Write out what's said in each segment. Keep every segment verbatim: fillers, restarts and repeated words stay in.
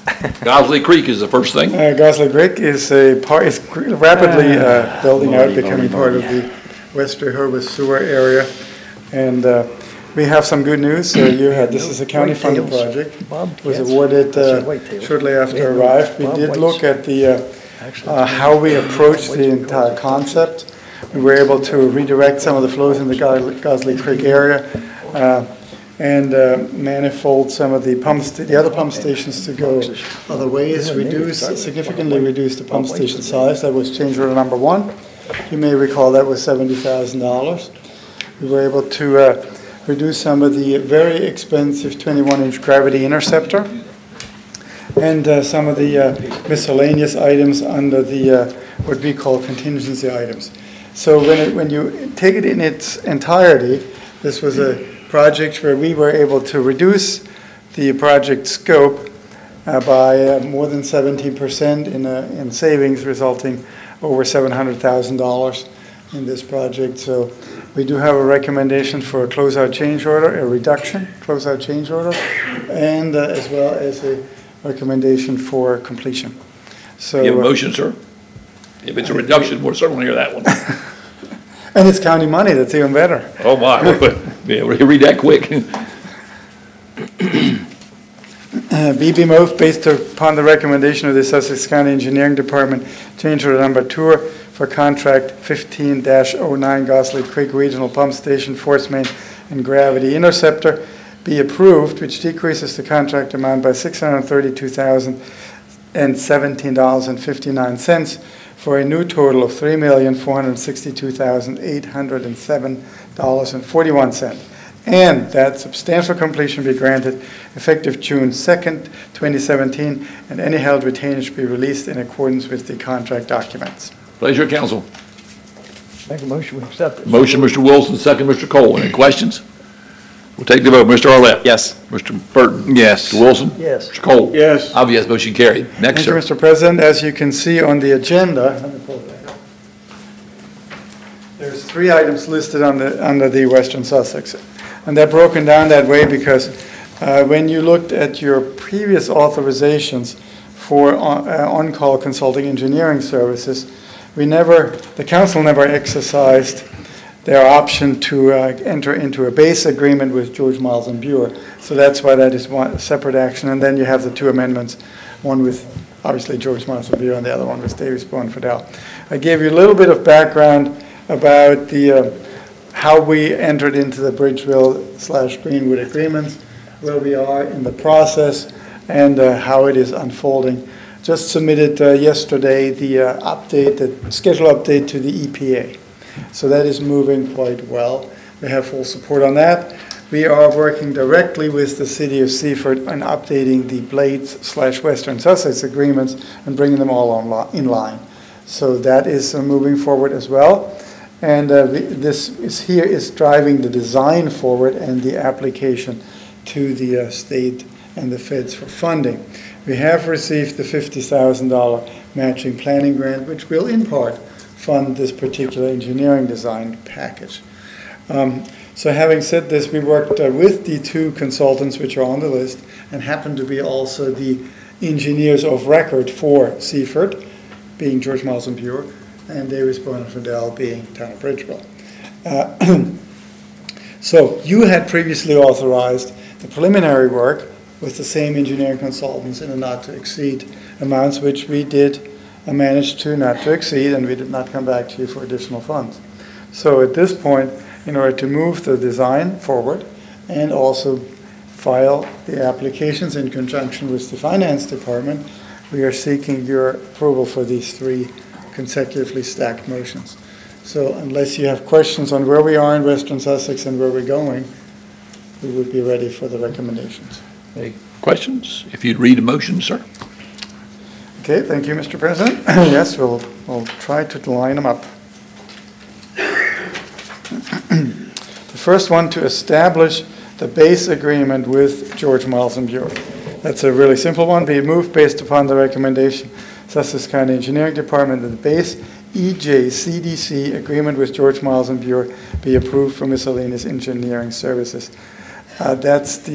Gosley Creek is the first thing. Uh, Gosley Creek is a part, is rapidly uh, building out, becoming part of the West Rehoboth sewer area. And uh, we have some good news. So you had, this is a county funded project. It was awarded uh, shortly after it arrived. We did look at the uh, uh, how we approached the entire concept. We were able to redirect some of the flows in the Gosley Creek area uh, and uh, manifold some of the pumps, the other pump stations to go other ways, reduce, significantly reduce the pump station size. That was change order number one. You may recall that was seventy thousand dollars. We were able to uh, reduce some of the very expensive twenty-one inch gravity interceptor and uh, some of the uh, miscellaneous items under the uh, what we call contingency items. So when it, when you take it in its entirety, this was a project where we were able to reduce the project scope uh, by uh, more than seventeen percent in uh, in savings, resulting over seven hundred thousand dollars in this project. So we do have a recommendation for a closeout change order, a reduction closeout change order, and uh, as well as a recommendation for completion. So You have a motion, sir? If it's a reduction, we'll certainly hear that one. And it's county money, that's even better. Oh, my. Yeah, we'll read that quick. Uh, B B moved based upon the recommendation of the Sussex County Engineering Department, change order number two for contract fifteen dash oh nine Gosley Creek Regional Pump Station Force Main and Gravity Interceptor be approved, which decreases the contract amount by six hundred thirty-two thousand seventeen dollars and fifty-nine cents for a new total of three million four hundred sixty-two thousand eight hundred seven dollars and forty-one cents. And that substantial completion be granted effective June second, twenty seventeen, and any held retainage be released in accordance with the contract documents. Pleasure of council. Make a motion, we accept it. Motion, Mister Wilson, second, Mister Cole. Any questions? We'll take the vote. Mister Arlett? Yes. Mister Burton? Yes. Mister Wilson? Yes. Mister Cole? Yes. I'll be yes, motion carried. Next, Thank you, sir. Mister President. As you can see on the agenda, let me pull it back up. There's three items listed on the, under the Western Sussex. And they're broken down that way because uh, when you looked at your previous authorizations for on, uh, on-call consulting engineering services, we never, the council never exercised their option to uh, enter into a base agreement with George Miles and Buer. So that's why that is one separate action. And then you have the two amendments, one with obviously George Miles and Buer and the other one with Davis Bowen Fidel. I gave you a little bit of background about the uh, how we entered into the Bridgeville slash Greenwood agreements, where we are in the process, and uh, how it is unfolding. Just submitted uh, yesterday the uh, update, the schedule update to the E P A. So that is moving quite well. We have full support on that. We are working directly with the City of Seaford on updating the Blades slash Western Sussex agreements and bringing them all on in line. So that is uh, moving forward as well. And uh, this is here is driving the design forward and the application to the uh, state and the feds for funding. We have received the fifty thousand dollars matching planning grant, which will in part fund this particular engineering design package. Um, so having said this, we worked uh, with the two consultants which are on the list and happen to be also the engineers of record for Seaford, being George Miles and Buer, and Davis Bowen and Fidel being Town of Bridgeville. Uh, so you had previously authorized the preliminary work with the same engineering consultants in a not to exceed amounts, which we did uh, manage to not to exceed, and we did not come back to you for additional funds. So at this point, in order to move the design forward and also file the applications in conjunction with the finance department, we are seeking your approval for these three consecutively stacked motions. So unless you have questions on where we are in Western Sussex and where we're going, we would be ready for the recommendations. Any questions? If you'd read the motion, sir. Okay, thank you, Mister President. Yes, we'll, we'll try to line them up. The first one, to establish the base agreement with George Miles and Buer. That's a really simple one. Be moved based upon the recommendation Sussex County Engineering Department that the base E J C D C agreement with George Miles and Buer be approved for miscellaneous engineering services. Uh, that's the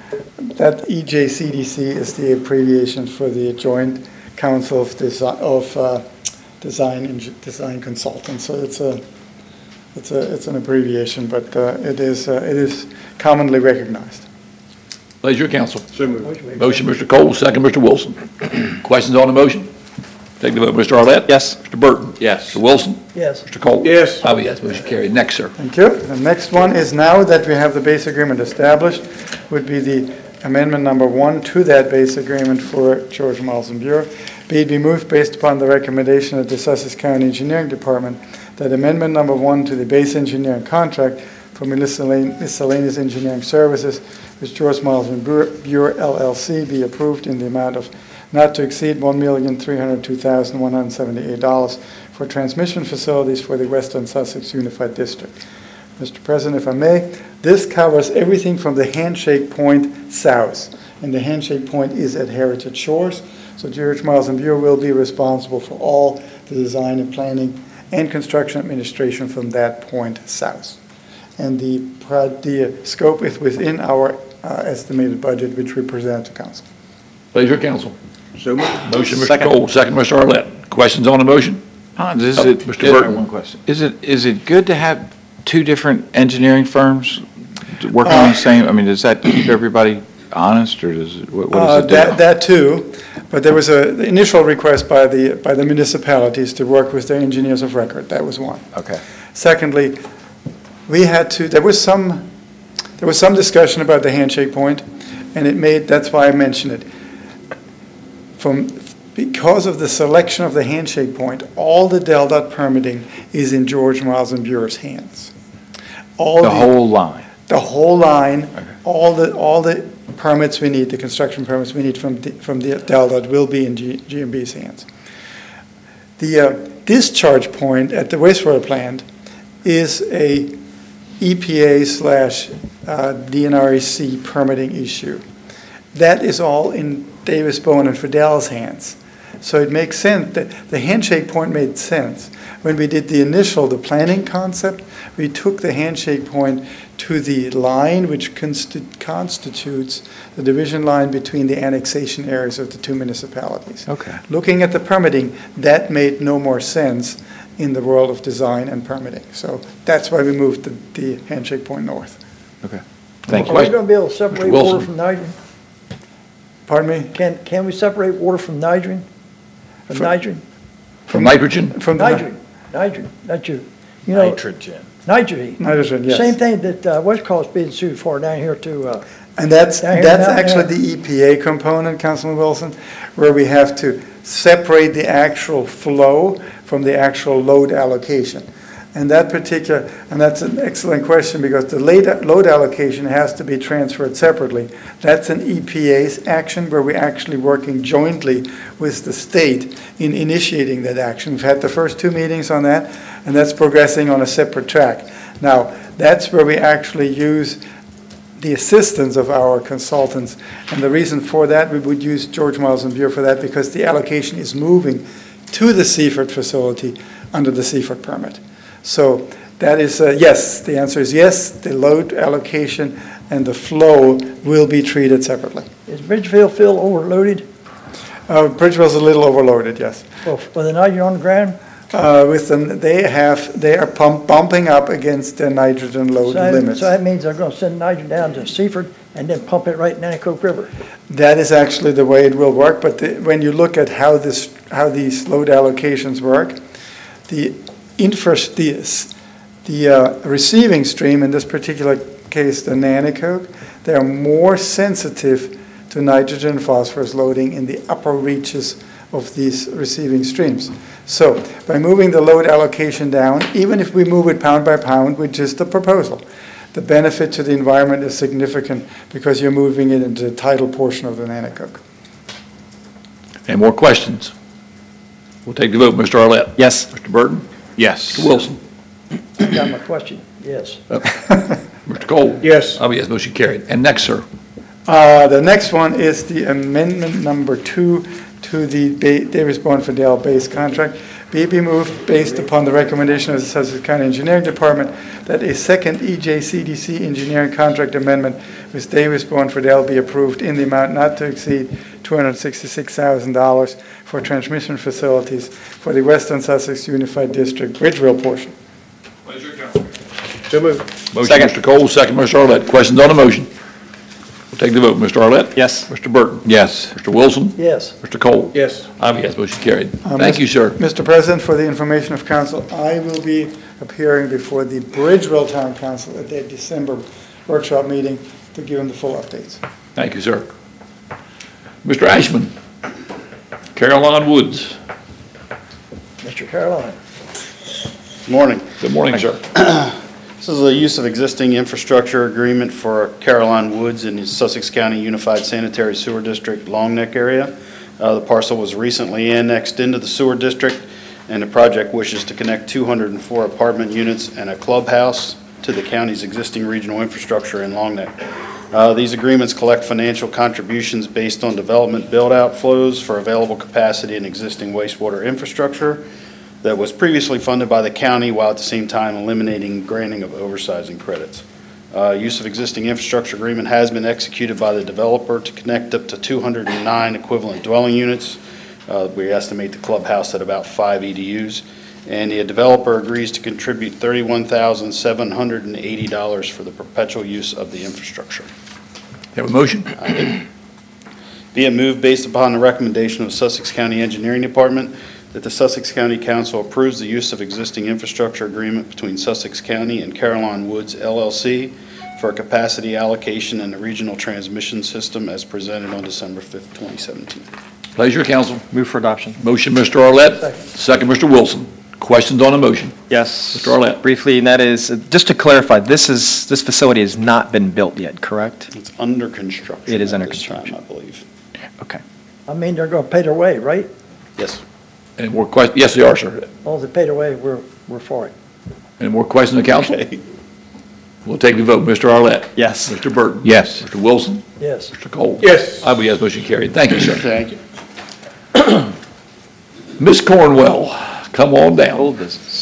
That E J C D C is the abbreviation for the Joint Council of Desi- of uh, Design Eng- Design Consultants. So it's a it's a it's an abbreviation, but uh, it is uh, it is commonly recognized. Pleasure, council. So moved. Motion, Mister Cole, second, Mister Wilson. Questions on the motion? Take the vote, Mister Arlett. Yes. Mister Burton. Yes. Mister Wilson. Yes. Mister Cole. Yes. I vote yes, motion carried. Next, sir. Thank you. The next one is, now that we have the base agreement established, would be the amendment number one to that base agreement for George Miles and Bureau. Be it be moved based upon the recommendation of the Sussex County Engineering Department that amendment number one to the base engineering contract for miscellane- miscellaneous engineering services with George Miles and Bureau L L C be approved in the amount of not to exceed one million three hundred two thousand one hundred seventy-eight dollars for transmission facilities for the Western Sussex Unified District. Mister President, if I may, this covers everything from the handshake point south. And the handshake point is at Heritage Shores. So George Miles and Bureau will be responsible for all the design and planning and construction administration from that point south. And the, pro- the scope is within our uh, estimated budget, which we present to council. Pleasure, council. So moved. Motion, Mister Second. Cole, second, Mister Arlett. Questions on the motion? Hans, is Oh, it, Mister is- Burton. one question. Is it, is it good to have two different engineering firms working on the same, I mean, does that keep everybody honest, or does it, what what Uh, does it do? That, that too, but there was a, the initial request by the, by the municipalities to work with their engineers of record. That was one. Okay. Secondly, we had to, there was some, there was some discussion about the handshake point, and it made, that's why I mentioned it. From, because of the selection of the handshake point, all the Del Dot permitting is in George Miles and Bureau's hands. All The whole line? The whole line, Okay. all the, all the permits we need, the construction permits we need from, the- from the Del Dot will be in G- GMB's hands. The uh, discharge point at the wastewater plant is a E P A slash uh, D N R E C permitting issue. That is all in Davis Bowen and Fidel's hands. So it makes sense, that the handshake point made sense. When we did the initial, the planning concept, we took the handshake point to the line which consti- constitutes the division line between the annexation areas of the two municipalities. Okay. Looking at the permitting, that made no more sense in the world of design and permitting. So that's why we moved the, the handshake point north. Okay. Thank Are you. we going to be able to separate Wilson. water from nitrogen? Pardon me? Can, can we separate water from nitrogen? From From- nitrogen? From nitrogen? From the Nitrogen, nitrogen, not you. You know, Nitrogen. nitrogen. nitrogen, yes. Same thing that uh, West Coast being sued for down here to, uh, And that's, Down here that's now, actually yeah. the E P A component, Councilman Wilson, where we have to separate the actual flow from the actual load allocation. And that particular, and that's an excellent question, because the late- load allocation has to be transferred separately. That's an E P A's action, where we're actually working jointly with the state in initiating that action. We've had the first two meetings on that, and that's progressing on a separate track. Now, that's where we actually use the assistance of our consultants. And the reason for that, we would use George Miles and Bureau for that, because the allocation is moving to the Seaford facility under the Seaford permit. So that is, uh, yes, the answer is yes, the load allocation and the flow will be treated separately. is Bridgefield field overloaded? Uh, Bridgeville's a little overloaded, yes. Well, with the nitrogen on the ground? Uh, with them, they have, they are pump, bumping up against their nitrogen load So that- limits. So that means they're going to send nitrogen down to Seaford and then pump it right in Nanticoke River. That is actually the way it will work, but the, when you look at how this, how these load allocations work, the infra, the, the uh, receiving stream, in this particular case, the Nanticoke, they are more sensitive to nitrogen and phosphorus loading in the upper reaches of these receiving streams. So by moving the load allocation down, even if we move it pound by pound, which is the proposal, the benefit to the environment is significant because you're moving it into the tidal portion of the Nanticoke. Any more questions? We'll take the vote. Mister Arlett? Yes. Mister Burton? Yes. Mister Wilson? Got my question, yes. Mister Cole? Yes. I vote yes, motion carried. And next, sir. Uh, The next one is the amendment number two to the Ba- Davis Bowen Fidel base contract, Be be moved based upon the recommendation of the Sussex County Engineering Department that a second E J C D C engineering contract amendment with Davis Bowen Friedel be approved in the amount not to exceed two hundred sixty-six thousand dollars for transmission facilities for the Western Sussex Unified District Bridgeville portion. So moved. Motion, Second. Mister Cole, second, Mister Arlett. Questions on the motion? We'll take the vote. Mister Arlett? Yes. Mister Burton? Yes. Mister Wilson? Yes. Mister Cole? Yes. I'm a yes, motion carried. Um, Thank you, sir. Mister President, for the information of council, I will be appearing before the Bridgeville Town Council at their December workshop meeting to give them the full updates. Thank you, sir. Mister Ashman? Caroline Woods? Mister Caroline. Morning. Good morning, sir. This is a use of existing infrastructure agreement for Caroline Woods in the Sussex County Unified Sanitary Sewer District Long Neck area. Uh, The parcel was recently annexed into the sewer district, and the project wishes to connect two hundred four apartment units and a clubhouse to the county's existing regional infrastructure in Long Neck. Uh, These agreements collect financial contributions based on development build-out flows for available capacity and existing wastewater infrastructure that was previously funded by the county, while at the same time eliminating granting of oversizing credits. Uh, Use of existing infrastructure agreement has been executed by the developer to connect up to two hundred nine equivalent dwelling units. Uh, We estimate the clubhouse at about five E D Us. And the developer agrees to contribute thirty-one thousand seven hundred eighty dollars for the perpetual use of the infrastructure. Have a motion? Be it moved based upon the recommendation of Sussex County Engineering Department that the Sussex County Council approves the use of existing infrastructure agreement between Sussex County and Caroline Woods L L C for capacity allocation in the regional transmission system as presented on December fifth, twenty seventeen. Pleasure, council. Move for adoption. Motion, Mister Arlett. Second. Second, Mister Wilson. Questions on the motion? Yes. Mister Arlett. Briefly, and that is, uh, just to clarify, this is, this facility has not been built yet, correct? It's under construction. It is at under this time, construction. I believe. Okay. I mean, they're going to pay their way, right? Yes. Any more questions? Yes, they are, sir. All they pay their way, we're, we're for it. Any more questions of the council? Okay. We'll take the vote. Mister Arlett? Yes. Mister Burton? Yes. Mister Wilson? Yes. Mister Cole? Yes. I will yes, motion carried. Thank you, sir. Thank you. Miss Cornwell, come on down. Old business.